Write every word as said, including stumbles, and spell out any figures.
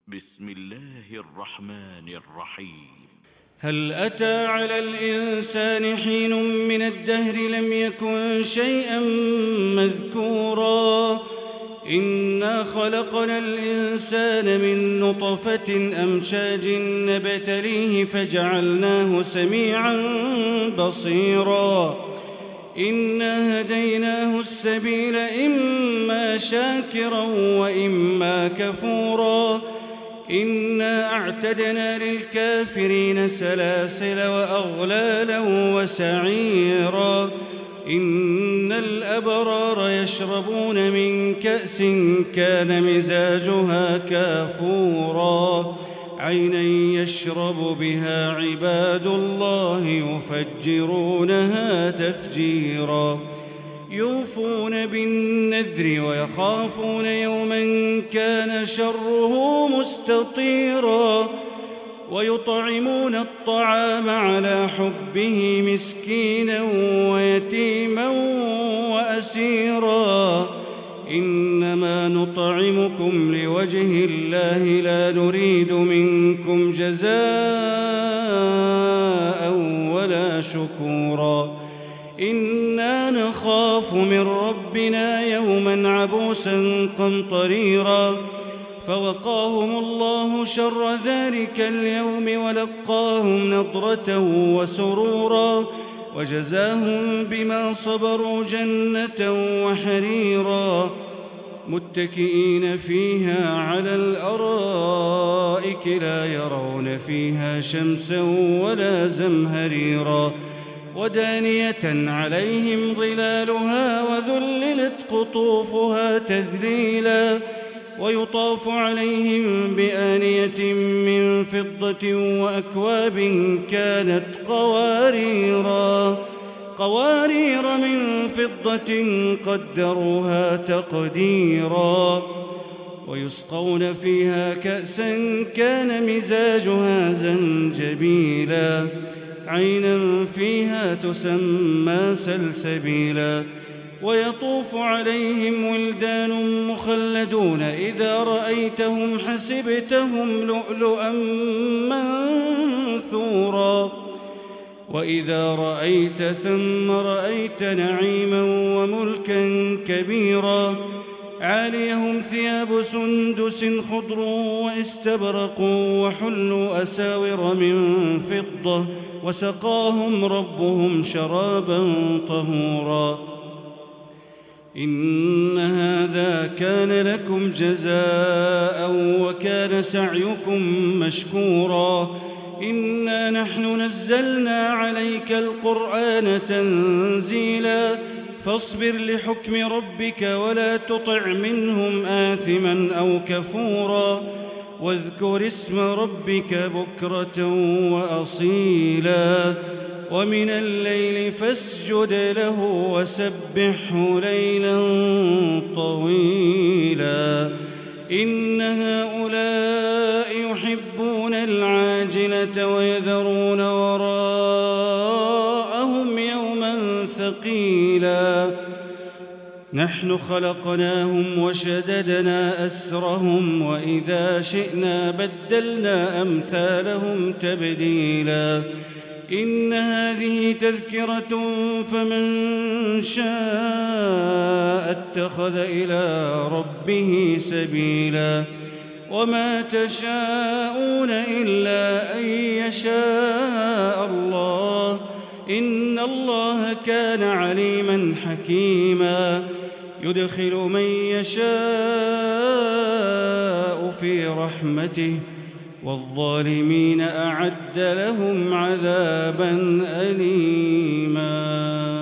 بسم الله الرحمن الرحيم. هل أتى على الإنسان حين من الدهر لم يكن شيئا مذكورا إنا خلقنا الإنسان من نطفة أمشاج نبتليه فجعلناه سميعا بصيرا إنا هديناه السبيل إما شاكرا وإما كفورا إنا أعتدنا للكافرين سلاسل وأغلالا وسعيرا إن الأبرار يشربون من كأس كان مزاجها كافورا عينا يشرب بها عباد الله يفجرونها تفجيرا يوفون بالنذر ويخافون يوما كان شره مستطيرا ويطعمون الطعام على حبه مسكينا ويتيما وأسيرا إنما نطعمكم لوجه الله لا نريد منكم جزاء ولا شكورا إنا نخاف من ربنا يوما عبوسا قمطريرا فوقاهم الله شر ذلك اليوم ولقاهم نضرة وسرورا وجزاهم بما صبروا جنة وحريرا متكئين فيها على الأرائك لا يرون فيها شمسا ولا زمهريرا ودانية عليهم ظلالها وذللت قطوفها تذليلا ويطاف عليهم بآنية من فضة وأكواب كانت قواريرا قوارير من فضة قدروها تقديرا ويسقون فيها كأسا كان مزاجها زنجبيلا عينا فيها تسمى سلسبيلا ويطوف عليهم ولدان مخلدون إذا رأيتهم حسبتهم لؤلؤا منثورا وإذا رأيت ثم رأيت نعيما وملكا كبيرا عاليهم ثياب سندس خضر واستبرق وحلوا أساور من فضة وسقاهم ربهم شرابا طهورا إن هذا كان لكم جزاء وكان سعيكم مشكورا إنا نحن نزلنا عليك القرآن تنزيلا فاصبر لحكم ربك ولا تطع منهم آثما أو كفورا واذكر اسم ربك بكرة وأصيلا ومن الليل فاسجد له وسبحه ليلا طويلا إن هؤلاء يحبون العاجلة ويذرون وراءهم يوما ثقيلا نحن خلقناهم وشددنا أسرهم وإذا شئنا بدلنا أمثالهم تبديلا إن هذه تذكرة فمن شاء اتخذ إلى ربه سبيلا وما تشاءون إلا أن يشاء الله إن الله كان عليما حكيما يدخل من يشاء في رحمته والظالمين أعد لهم عذابا أليما.